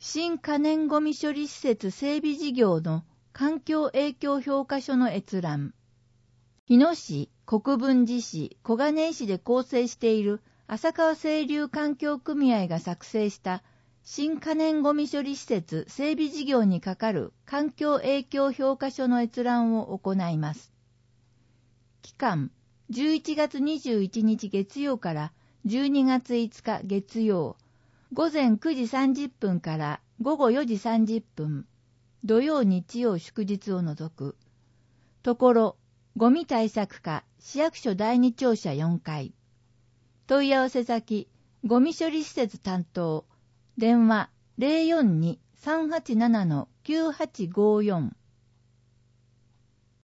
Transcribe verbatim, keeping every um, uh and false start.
新可燃ごみ処理施設整備事業の環境影響評価書の閲覧。日野市、国分寺市、小金井市で構成している浅川清流環境組合が作成した新可燃ごみ処理施設整備事業にかかる環境影響評価書の閲覧を行います。期間、じゅういちがつにじゅういちにち月曜からじゅうにがついつか月曜、ごぜんくじさんじゅっぷんからごごよじさんじゅっぷん、土曜日曜祝日を除く。ところ、ゴミ対策課市役所だいに庁舎よんかい。問い合わせ先、ゴミ処理施設担当、電話 ゼロよんに さんはちなな きゅうはちごよん